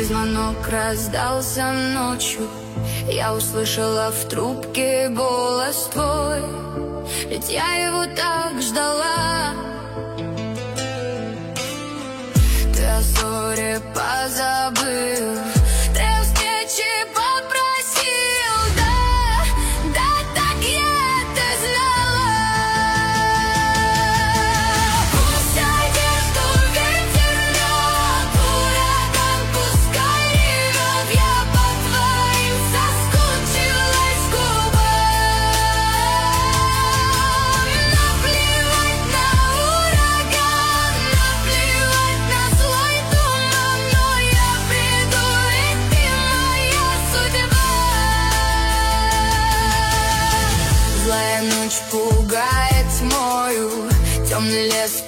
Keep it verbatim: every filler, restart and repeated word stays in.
Твой звонок раздался ночью, я услышала в трубке голос твой, ведь я его так ждала. Ты о ссоре позабыл, ты о встрече попросил, да, да, так я это знала. Пусть одежду ветер рвет, ураган пускай ревет, я по твоим соскучилась губам. Наплевать на ураган, наплевать на злой туман, но я приду, ведь ты моя судьба. Злая ночь пугает тьмою, темный лес